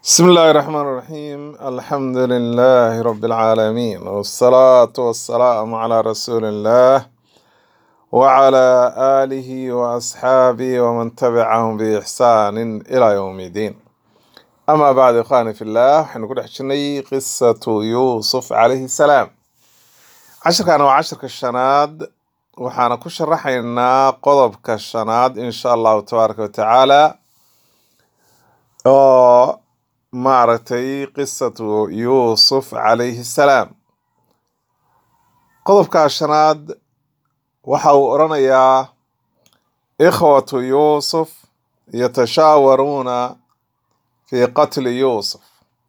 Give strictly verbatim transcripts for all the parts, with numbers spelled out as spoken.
بسم الله الرحمن الرحيم الحمد لله رب العالمين والصلاة والسلام على رسول الله وعلى آله وأصحابه ومن تبعهم بإحسان إلى يوم الدين. أما بعد إخواني في الله حنقول حشني قصة يوسف عليه السلام. عشر كانوا عشر كالشناد وحانا كشرحينا قضب كالشناد إن شاء الله تبارك وتعالى. آه maaragtay qisatu yuusuf calayhi salaam qodobka shanaad waxa uu oranayaa ikhwatu yuusuf yatashaawaruuna fi qatli yuusuf.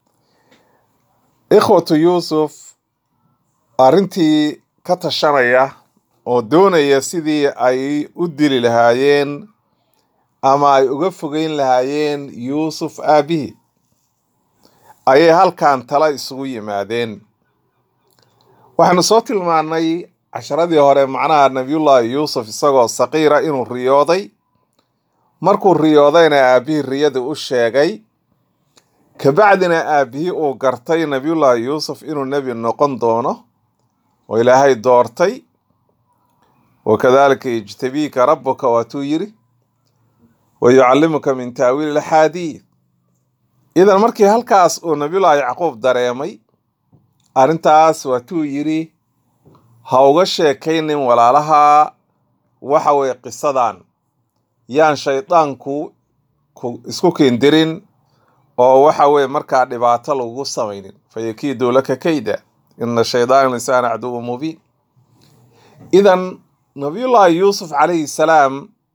ikhwatu yuusuf arrintii ka tashanaya oo doonaya sidii ay u dili lahaayeen ama ay uga fogeyn lahaayeen yuusuf aabihi ayay halkan tala isugu yimaadeen. waxaanu soo tilmaanay casharadii hore macnaha nabiyullaahi yuusuf isagoo saqiira inuu riyooday, markuu riyoodayna aabihii riyada u sheegay, kabacdina aabihii uu gartay nabiyullaahi yuusuf inuu nebi noqon doono oo ilaahay doortay. wakadaalika yajtabiika rabbuka waatuu yiri wayucallimuka min taawiili laxaadiid. idan markii halkaas uu nabiyullaahi yacquub dareemay arrintaas waatuu yiri ha uga sheekaynin walaalaha waxa weye qisadan, yaan shaydaanku isku keendirin oo waxa weye markaa dhibaato lagu samaynin. fayakiidu laka kayda ina shaydaana lisaana caduwwun mubiin. idan nabiyullaahi yuusuf calayhi salaam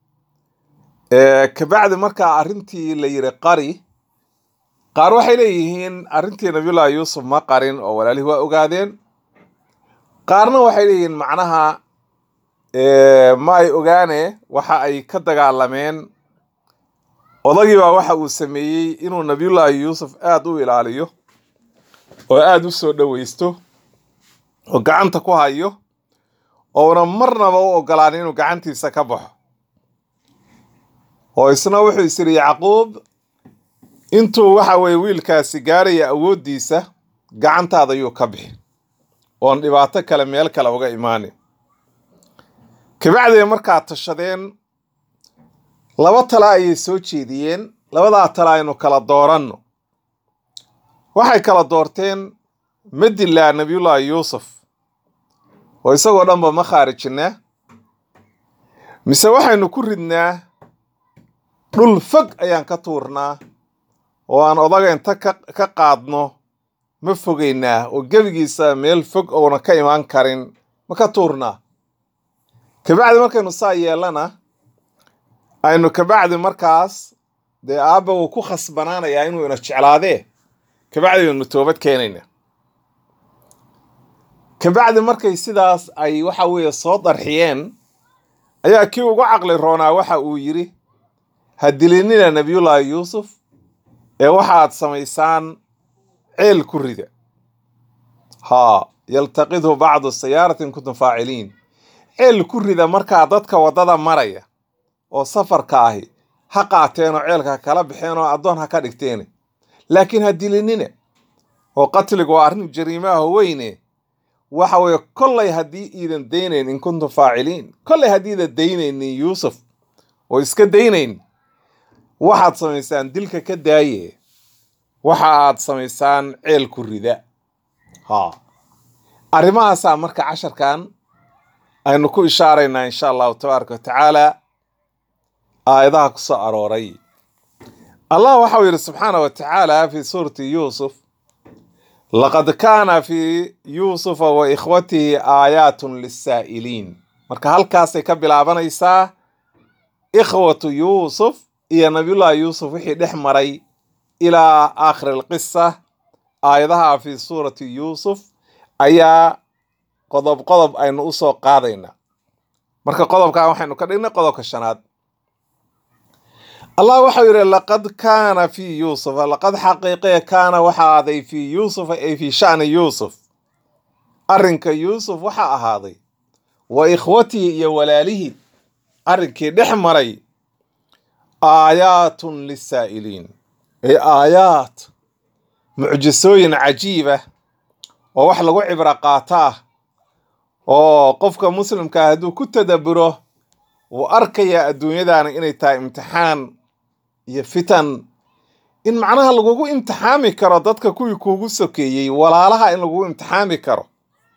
kabacdi markaa arrintii la yiri qari, qaar waxay leeyihiin arrintii nabiyullaahi yuusuf ma qarin oo walaalihii waa ogaadeen, qaarna waxay leeyihiin macnaha ma ay ogaane waxa ay ka dagaalameen. odagii baa waxa uu sameeyey inuu nabiyullaahi yuusuf aad u ilaaliyo oo aad u soo dhoweysto oo gacanta ku hayo oona marnaba u ogolaanin inuu gacantiisa ka baxo. oo isna wuxuu isiri yacquub intuu waxa weye wiilkaasi gaaraya awooddiisa gacantaada ayuu ka bixi oon dhibaato kale meel kale uga imaanin. kabacdee markaa tashadeen laba tala ayay soo jeediyeen. labadaa tala aynu kala dooranno. waxay kala doorteen ma dilaa nabiyullaahi yuusuf oo isagoo dhanba ma khaarijinaa, mise waxaynu ku ridnaa dhul fog ayaan ka tuurnaa oo aan odaga inta ka qaadno ma fogeynaa oo gebigiisa meel fog oona ka imaan karin ma ka tuurnaa. kabacdi markaynu saa yeelana aynu kabacdi markaas dee aabba wuu ku khasbanaanayaa inuu ina jeclaadee kabacdi aynu toobad keenayna. kabacdi markay sidaas ay waxa weeye soo darxiyeen ayaa kii ugu caqli roonaa waxa uu yiri ha dilinina nabiyullaahi yuusuf ee waxaad samaysaan ceel ku rida. haa yaltaqidhu bacdu sayaaratin kuntum faaciliin. ceel ku rida markaa dadka waddada maraya oo safarka ahi ha qaateen oo ceelka kala baxeen oo addoon ha ka dhigteen, laakiin ha dilinina. oo qatligu waa arrin jariimaha weyne waxa weeye kollay haddii iidan daynayn in kuntum faaciliin, kollay haddii iidan daynaynin yuusuf oo iska daynayn waxaad samaysaan dilka ka daaye waxa aad samaysaan ceel ku rida. haa arrimahaasaa marka casharkan aynu ku ishaaraynaa insha allahu tabaaraka watacaala aayadaha ku soo arooray. allah waxa uu yidhi subxaana wa tacaala fi suurati yuusuf laqad kaana fi yuusufa wa ikhwatihi aayaatun lissaa'iliin. marka halkaasay ka bilaabanaysaa ikhwatu yuusuf iyo nabiyullaahi yuusuf wixii dhex maray ilaa aakhir alqisa. aayadaha fi suurati yuusuf ayaa qodob qodob aynu u soo qaadaynaa. marka qodobkan waxaynu ka dhignay qodobka shanaad. allah waxau yidhi laqad kaana fi yuusufa, laqad xaqiiqee kaana waxa ahaaday fi yuusufa ay fi sha'ni yuusuf, arrinka yuusuf waxa ahaaday wa ikhwatihi iyo walaalihii arrinkii dhex maray aayaatun lissaa'iliin. ay aayaat mucjisooyin cajiiba oo wax lagu cibro qaataa oo qofka muslimka ah hadduu ku tadabburo wuu arkayaa adduunyadaana inay tahay imtixaan iyo fitan in macnaha lagugu imtixaami karo dadka kuwii kuugu sokeeyey walaalaha in lagugu imtixaami karo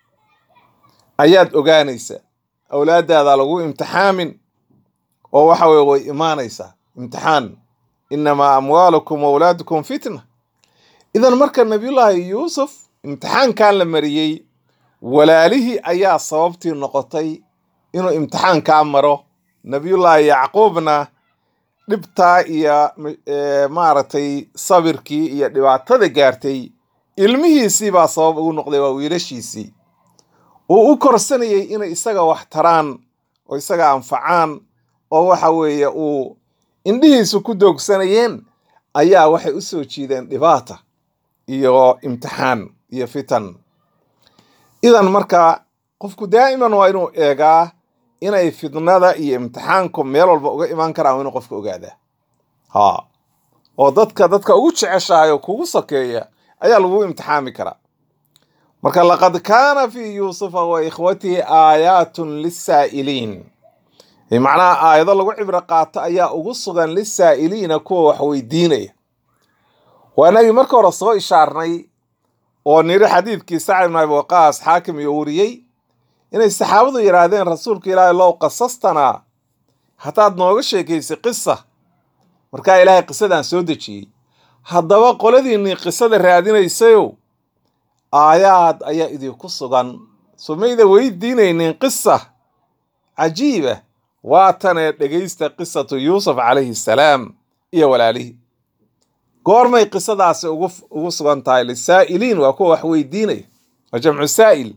ayaad ogaanaysaa awlaadaada lagu imtixaamin oo waxa weye way imaanaysaa imtixaan inamaa amwaalukum awlaadukum fitna idan marka nabiyullaahi yuusuf imtixaankan la mariyey walaalihii ayaa sababtii noqotay inuu imtixaankaa maro nabiyullaahi yacquubna dhibtaa iyo maaragtay sabirkii iyo dhibaatada gaartay ilmihiisii baa sabab ugu noqday waa wiilashiisii uu u korsanayay inay isaga wax taraan oo isaga anfacaan oo waxa weeye uu indhihiisu ku doogsanayeen ayaa waxay u soo jiideen dhibaata iyo imtixaan iyo fitan idan marka qofku daa'iman waa inuu eegaa inay fitnada iyo imtixaanku meel walba uga imaan karaan inuu qofka ogaadaa ha oo dadka dadka ugu jeceshahay oo kugu sokeeya ayaa lagu imtixaami karaa marka laqad kaana fi yuusufa wa ikhwatihi aayaatun lisaa'iliin macnaha aayado lagu cibro qaato ayaa ugu sugan lisaa'iliina kuwa wax weydiinaya waa inagii marka hore soo ishaarnay oo niri xadiidkii sacd ibn abi waqaas xaakim iyo wariyey inay saxaabadu yidhaahdeen rasuulka ilaahay low qasastanaa hataad nooga sheekaysay qisa markaa ilaahay qisadaan soo dejiyey haddaba qoladiinnii qisada raadinaysayow aayaad ayaa idinku sugan sumayda weydiinaynin qisa cajiiba waatanee dhegaysta qisatu yuusuf calayhi salaam iyo walaalihii goormay qisadaasi ugu ugu sugan tahay lisaa'iliin waa kuwa wax weydiinaya waa jamcu saa'il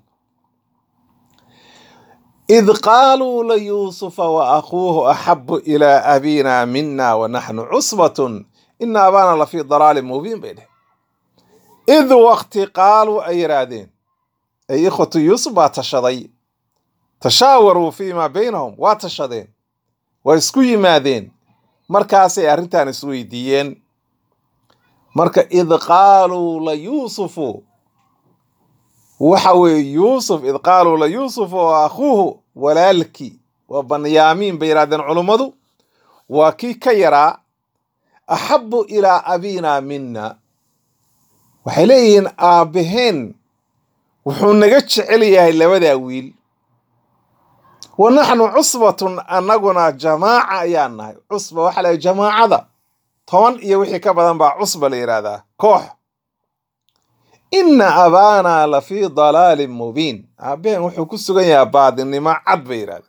id qaaluu layuusufa wa akhuuhu axabu ilaa abiina mina wa naxnu cusbatun ina abaana la fii dalaalin mubiin bay dheh id waqti qaaluu ay yidhaahdeen ay ikhwatu yuusuf baa tashaday tashaawaruu fiimaa baynahum waa tashadeen waa isku yimaadeen markaasay arrintan isweydiiyeen marka id qaaluu layuusufu waxa weeye yuusuf id qaaluu layuusufu wa akhuuhu walaalkii waa banyaamiin bay yidhahdeen culummadu waa kii ka yaraa axabu ilaa abiina mina waxay leeyihiin aabbaheen wuxuu naga jecel yahay labadaa wiil wa naxnu cusbatun annaguna jamaaca ayaan nahay cusba waxaa lahay jamaacada toban iyo wixii ka badan baa cusba la yidhaahdaa koox ina abaana la fii dalaalin mubiin aabbaheen wuxuu ku sugan yahay baadinimo cad bay yidhahdeen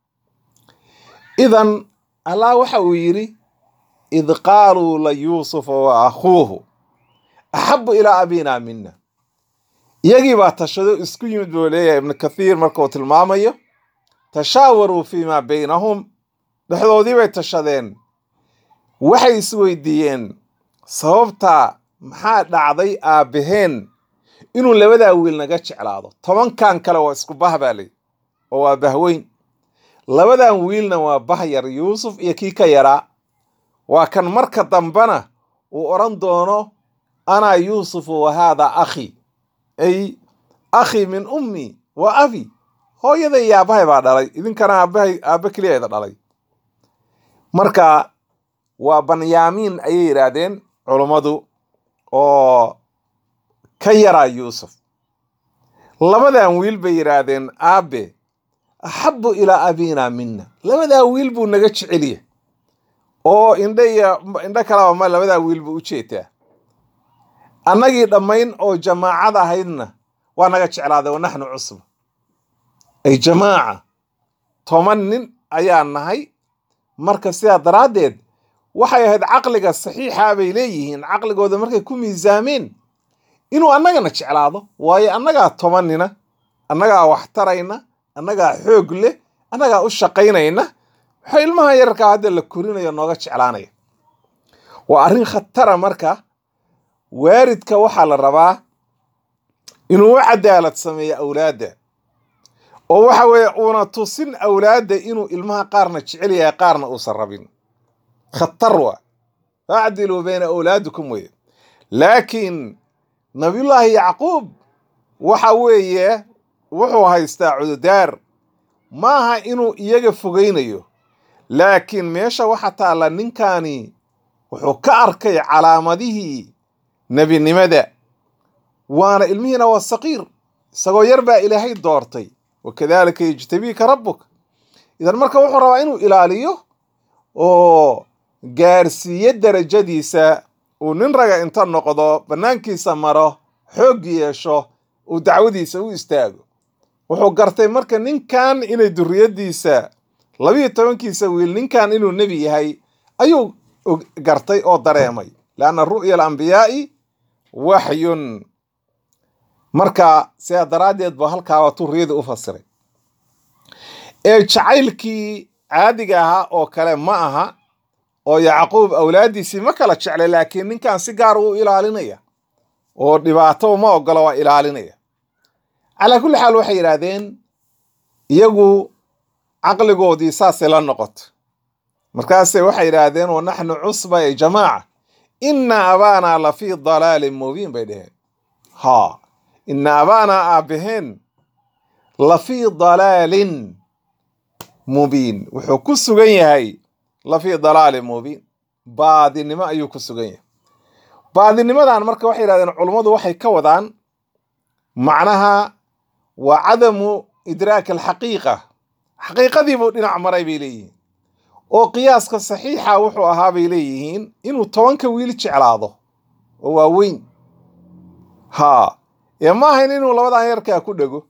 idan allah waxa uu yidhi id qaaluu layuusufa wa akhuuhu axabu ilaa abiina mina iyagii baa tashado isku yimid buu leeyahay ibnu kathiir marka uu tilmaamayo tashaawaruu fiimaa baynahum dhexdoodii bay tashadeen waxay isweydiiyeen sababtaa maxaa dhacday aabbaheen inuu labadaa wiil naga jeclaado tobankan kale waa isku bah baa lay oo waa bahweyn labadan wiilna waa bah yar yuusuf iyo kii ka yaraa waa kan marka dambana uu odhan doono anaa yuusufu wa haadaa akhi ay akhi min ummi wa abi hooyaday iyo aabbahay baa dhalay idinkana aabbahay aabba keliyaeda dhalay marka waa banyaamiin ayay yidhaahdeen culummadu oo ka yaraa yuusuf labadan wiil bay yidhaahdeen aabbe axabu ilaa abiina mina labadaa wiil buu naga jeceliya oo indha iyo indho kalaba ma labadaa wiil buu u jeetaa annagii dhammayn oo jamaacad ahaydna waa naga jeclaaday wa naxnu cusba ay jamaaca toban nin ayaa nahay marka sidaa daraaddeed waxay ahayd caqliga saxiixa bay leeyihiin caqligooda markay ku miisaameen inuu annagana jeclaado waayo annagaa toban nina annagaa wax tarayna annagaa xoog leh annagaa u shaqaynayna waxaa ilmaha yararkaa hadda la korinayo nooga jeclaanaya waa arrin khatara marka waaridka waxaa la rabaa inuu u cadaalad sameeyo awlaadda oo waxa weeye uuna tusin awlaadda inuu ilmaha qaarna jecel yahay qaarna uusan rabin khatar waa facdiluu bayna awlaadikum weye laakiin nabiyullaahi yacquub waxa weeye wuxuu haystaa cududaar maaha inuu iyaga fogaynayo laakiin meesha waxa taalla ninkani wuxuu ka arkay calaamadihii nebinimada waana ilmihiina waa saqiir isagoo yar baa ilaahay doortay wakadaalika yajtabiika rabbuka idan marka wuxuu rabaa inuu ilaaliyo oo gaarsiiyo darajadiisa uu nin raga inta noqdo bannaankiisa maro xoog yeesho uu dacwadiisa u istaago wuxuu gartay marka ninkan inay duriyadiisa labiyo tobankiisa wiil ninkan inuu nebi yahay ayuu gartay oo dareemay laanna ru'ya alambiyaa'i waxyun marka sidaa daraaddeed ba halkaaba turiyada u fasiray ee jacaylkii caadiga ahaa oo kale ma aha oo yacquub awlaadiisii ma kala jeclay laakiin ninkan si gaar u ilaalinaya oo dhibaato ma ogolo waa ilaalinaya calaa kulli xaal waxay yidhaahdeen iyagu caqligoodii saasay la noqoto markaase waxay yidhaahdeen wa naxnu cusba ya jamaaca inna abaana la fii dalaalin mubiin bay dheheen ha inna abaana aabaheen la fii dalaalin mubiin wuxuu ku sugan yahay la fii dalaalin mubiin baadinimo ayuu ku sugan yahay baadinimadan marka waxay yidhahdeen culummadu waxay ka wadaan macnaha waa cadamu idraak alxaqiiqa xaqiiqadii buu dhinac maray bay leeyihiin oo qiyaaska saxiixa wuxuu ahaa bay leeyihiin inuu tobanka wiil jeclaado oo waa weyn haa ee ma ahayn inuu labadan yarkaa ku dhego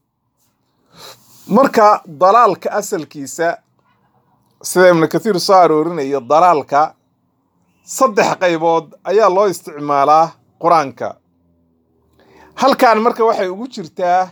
marka dalaalka asalkiisa sida ibnu kathiir soo aroorinayo dalaalka saddex qaybood ayaa loo isticmaalaa qur-aanka halkan marka waxay ugu jirtaa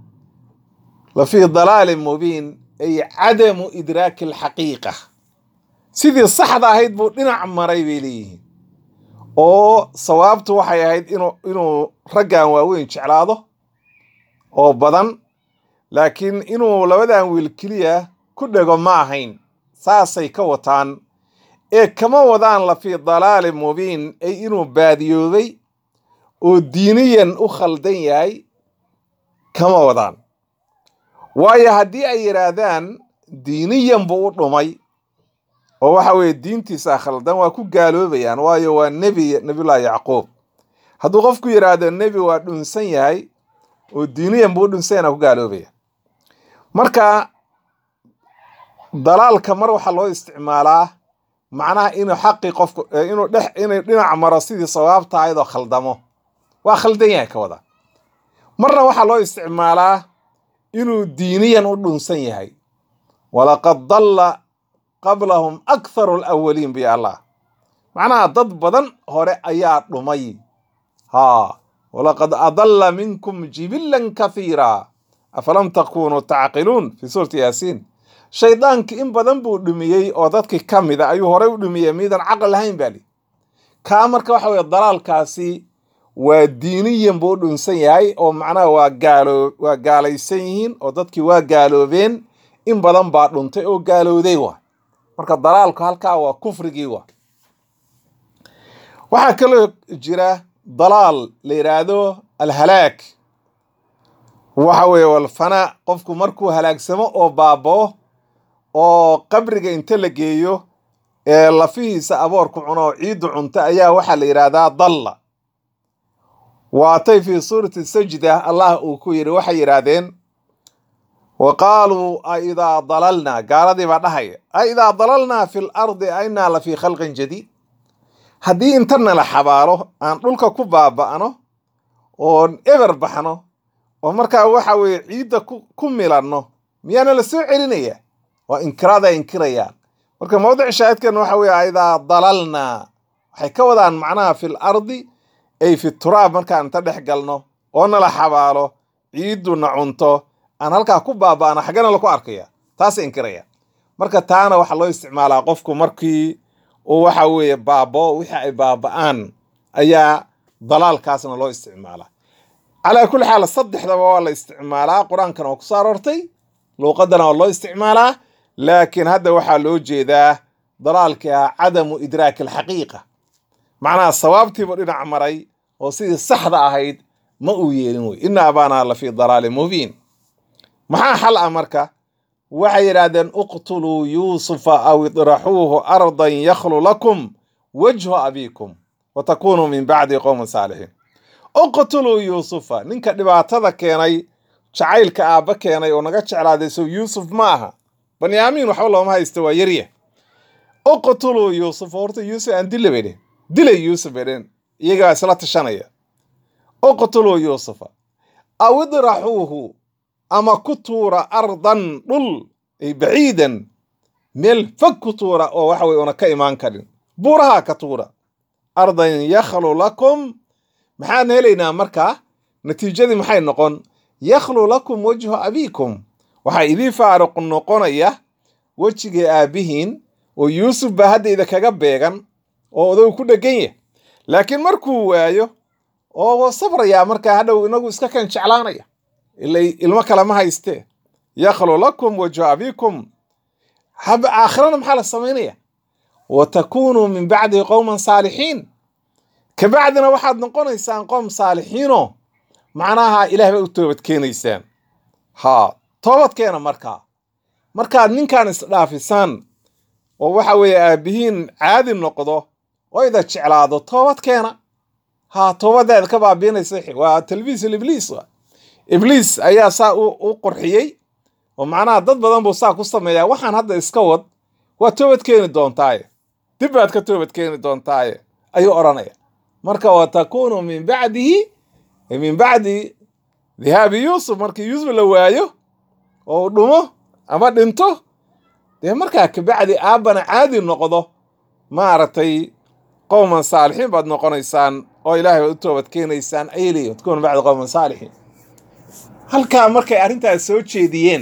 la fii dalaalin mubiin ay cadamu idraaki alxaqiiqa sidii saxda ahayd buu dhinac maray bay leeyihiin oo sawaabtu waxay ahayd inuu inuu raggan waaweyn jeclaado oo badan laakiin inuu labadan wiil keliya ku dhego ma ahayn saasay ka wataan ee kama wadaan la fii dalaalin mubiin ay inuu baadiyoobay oo diiniyan u khaldan yahay kama wadaan waayo haddii ay yidhaahdaan diiniyan buu u dhumay oo waxa weeye diintiisa khaldan waa ku gaaloobayaan waayo waa nebi nebiyullaahi yacquub hadduu qofku yidhaahdo nebi waa dhunsan yahay oo diiniyan buu u dhunsan yahay ku gaaloobaya marka dalaalka mar waxaa loo isticmaalaa macnaha inuu xaqi qofku inuu dhex inay dhinac maro sidii sawaabta ahayd oo khaldamo waa khaldan yahay ka wada marna waxaa loo isticmaalaa inuu diiniyan u dhunsan yahay walaqad dalla qablahum aktharu alawaliin bi allah macnaha dad badan hore ayaa dhumay haa walaqad adalla minkum jibilan kathiira afalam takunuu tacqiluun fi suurati yaasiin shaydaanki in badan buu dhumiyey oo dadkii ka mida ayuu horey u dhumiyey miidan caqli lahayn baa li kaa marka waxa weye dalaalkaasi waa diiniyan buu u dhunsan yahay oo macnaha waa gaalo waa gaalaysan yihiin oo dadkii waa gaaloobeen in badan baa dhuntay oo gaalowday wa marka dalaalku halkaa waa kufrigii wa waxaa kaloo jira dalaal la yidhaahdo alhalaag waxa weeye walfanaa qofku markuu halaagsamo oo baaboo oo qabriga inta la geeyo ee lafihiisa aboorku cuno oo ciiddu cunta ayaa waxaa la yidhaahdaa dalla waatay fii suurati sajda allah uu ku yidhi waxay yidhaahdeen wa qaaluu a idaa dalalnaa gaaladii baa dhahaya a idaa dalalnaa fi lardi ainaa la fii khalqin jadiid haddii intana la xabaalo aan dhulka ku baaba'no oon eber baxno oo markaa waxa weeye ciidda ku milanno miyaana la soo celinaya waa inkiraada inkirayaan marka mawdic shaahidkan waxa weeye a idaa dalalnaa waxay ka wadaan macnaha fi lardi ay fi turaab markaan inta dhex galno oo nala xabaalo ciidduna cunto aan halkaa ku baaba'ana xaggana laku arkaya taasay inkiraya marka taana waxaa loo isticmaalaa qofku markii uu waxa weeye baabo wixii ay baaba'aan ayaa dalaalkaasna loo isticmaalaa calaa kulli xaal saddexdaba waa la isticmaalaa qur-aankana waa ku soo aroortay luuqadana waa loo isticmaalaa laakiin hadda waxaa loo jeedaa dalaalkii ah cadamu idraaki alxaqiiqa macnaha sawaabtiibuu dhinac maray oo sidii saxda ahayd ma uu yeelin wey ina abaanaa la fii dalaalin mubiin maxaa xal ah marka waxay yidhaahdeen uqtuluu yuusufa aw idraxuuhu ardan yakhlu lakum wajhu abiikum watakunuu min bacdi qowman saalixiin uqtuluu yuusufa ninka dhibaatada keenay jacaylka aabba keenay oo naga jeclaaday sow yuusuf ma aha banyaamiin waxba looma haysta waa yarya uqtuluu yuusufa horta yuusuf aan dila bay dhehen dilay yuusuf bay dhehen iyagaa isla tashanaya uqtuluu yuusufa aw idraxuuhu ama ku tuura ardan dhul ay baciidan meel fog ku tuura oo waxa weye una ka imaan karin buuraha ka tuura ardan yakhlu lakum maxaan helaynaa markaa natiijadii maxay noqon yakhlu lakum wajhu abiikum waxaa idii faaruq noqonaya wejigii aabbihiin oo yuusuf baa hadda idinkaga beegan oo odagu ku dhegan yahay laakiin markuu waayo oo sabrayaa markaa hadhow inagu iska kan jeclaanaya ilay ilmo kale ma haystee yakhlu lakum wajhu abiikum haba aakhirana maxaa la samaynaya watakunuu min bacdi qowman saalixiin kabacdina waxaad noqonaysaan qoom saalixiinoo macnaha ilaah bay u toobad keenaysaan haa toobad keena markaa markaad ninkan isdhaafisaan oo waxa weeye aabbihiin caadi noqdo oo ida jeclaado toobad keena haa toobadaad ka baabiinaysa waa talbiis ibliis ibliis ayaa saa u qurxiyey oo macnaha dad badan buu saa ku sameeyaa waxaan hadda iska wad waa toobad keeni doontaaye dib baad ka toobad keeni doontaaye ayuu odhanaya marka watakunuu min bacdihi min bacdi dhihaabi yuusuf markii yuusuf la waayo oo dhumo ama dhinto dee markaa kabacdi aabbana caadi noqdo maaragtay qowman saalixiin baad noqonaysaan oo ilaahay baad u toobad keenaysaan ayay leeyihin watakunuu min bacdi qowman saalixiin halkaa markay arrintaas soo jeediyeen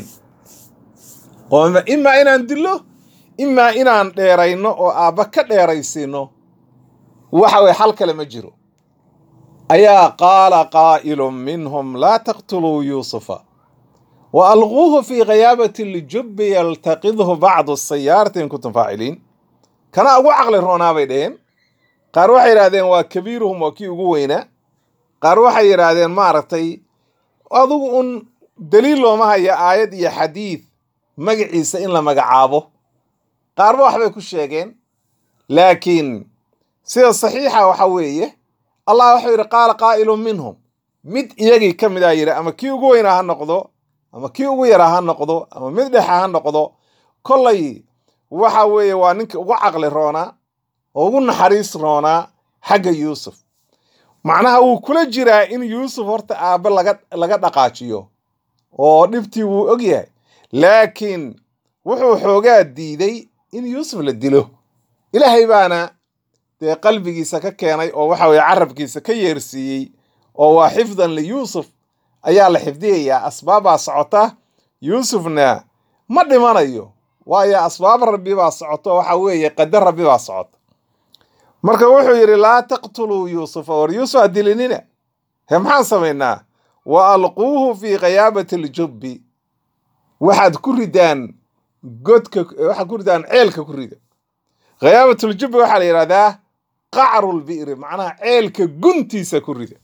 oo imaa inaan dillo imaa inaan dheerayno oo aabba ka dheeraysiino waxa weye xal kale ma jiro ayaa qaala qaa'ilun minhum laa taqtuluu yuusufa wa alquuhu fii ghayaabati ljubbi yaltaqidhu bacdu sayaarati in kuntum faaciliin kana ugu caqli roonaa bay dheheen qaar waxay yidhahdeen waa kabiiruhum waa kii ugu weynaa qaar waxay yidhaahdeen maaragtay adigu un daliil looma haya aayad iyo xadiid magaciisa in la magacaabo qaarba waxbay ku sheegeen laakiin sida saxiixa waxa weeye allah wuxuu yidhi qaala qaa'ilun minhum mid iyagii ka mid a yidhi ama kii ugu weynaa ha noqdo ama kii ugu yaraa ha noqdo ama mid dhexa ha noqdo kollay waxa weeye waa ninkii ugu caqli roonaa oo ugu naxariis roonaa xagga yuusuf macnaha wuu kula jiraa in yuusuf horta aabbe laga laga dhaqaajiyo oo dhibtii wuu og yahay laakiin wuxuu xoogaa diiday in yuusuf la dilo ilaahay baana dee qalbigiisa ka keenay oo waxa weye carabkiisa ka yeersiiyey oo waa xifdan liyuusuf ayaa la xifdiyayaa asbaabbaa socota yuusufna ma dhimanayo waayo asbaab rabbi baa socoto waxa weeye qadar rabbi baa socota marka wuxuu yidhi laa taqtuluu yuusufa war yuusuf ha dilinina he maxaan samaynaa wa alquuhu fii ghayaabati ljubbi waxaad ku ridaan godka waxaad ku ridaan ceelka ku rida ghayaabatljubbi waxaa la yidhahdaa qacrulbi'ri macnaha ceelka guntiisa ku rida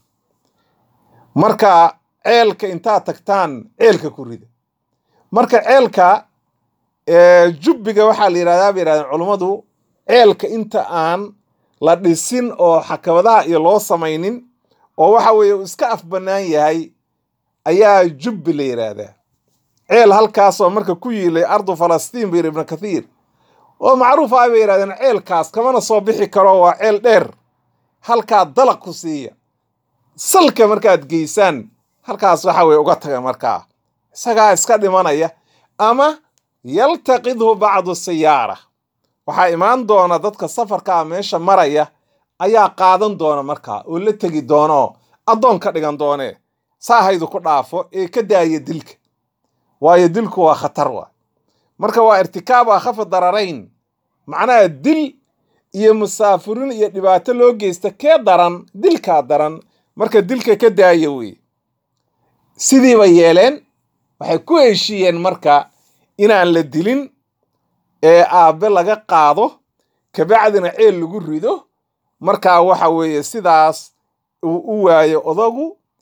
marka ceelka intaad tagtaan ceelka ku rida marka ceelka jubbiga waxaa la yidhahdaa bay yidhahdeen culummadu ceelka inta aan la dhisin oo xakabadaha iyo loo samaynin oo waxa weeye uu iska af bannaan yahay ayaa jubbi la yidhaahdaa ceel halkaasoo marka ku yiilay ardu falastiin bayir ibnu kathiir oo macruuf ah bay yidhahdeen ceelkaas kamana soo bixi karo waa ceel dheer halkaa dalaq ku siiya salka markaad geysaan halkaas waxa weye uga taga markaa isagaa iska dhimanaya ama yaltaqidhu bacdu sayaara waxaa imaan doona dadka safarkaa meesha maraya ayaa qaadan doona markaa oo la tegi doono addoon ka dhigan doonee saahaydu ku dhaafo ee ka daaya dilka waayo dilku waa khatar wa marka waa irtikaab akhafi dararayn macnaha dil iyo musaafirin iyo dhibaato loo geysta kee daran dilkaa daran marka dilka ka daaya wey sidiiba yeeleen waxay ku heshiiyeen marka inaan la dilin ee aabbe laga qaado kabacdina ceel lagu rido markaa waxa weeye sidaas uu u waayo odagu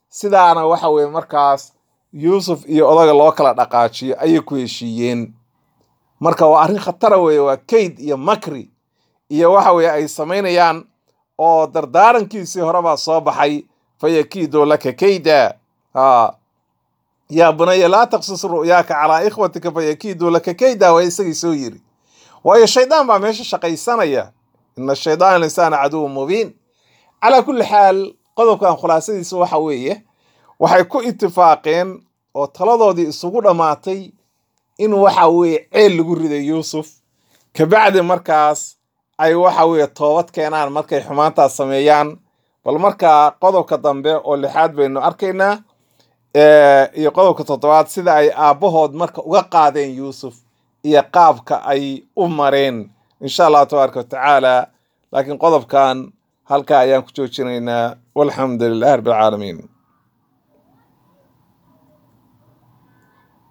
sidaana waxa weeye markaas yuusuf iyo odaga loo kala dhaqaajiyo ayay ku heshiiyeen. marka waa arrin khatara weeye, waa kayd iyo makri iyo waxa weeye ay samaynayaan, oo dardaarankiisii hore baa soo baxay, fayakiidu laka kayda. ha yaa bunaya laa taqsus ru'yaaka calaa ikhwatika fayakiidu laka kayda, waa isagii soo yiri. waayo shaydaan baa meesha shaqaysanaya, ina shaydaana linsaana caduwun mubiin. calaa kulli xaal qodobkan khulaasadiisa waxa weeye waxay ku itifaaqeen oo taladoodii isugu dhammaatay in waxa weeye ceel lagu riday yuusuf, kabacdi markaas ay waxa weeye toobad keenaan markay xumaantaas sameeyaan. bal markaa qodobka dambe oo lixaad baynu arkaynaa, iyo qodobka toddobaad sida ay aabbahood marka uga qaadeen yuusuf iyo qaabka ay u mareen insha allah tabaaraka watacaala. laakiin qodobkan halkaa ayaan ku joojinaynaa, walxamdu lilahi rabbi alcaalamiin.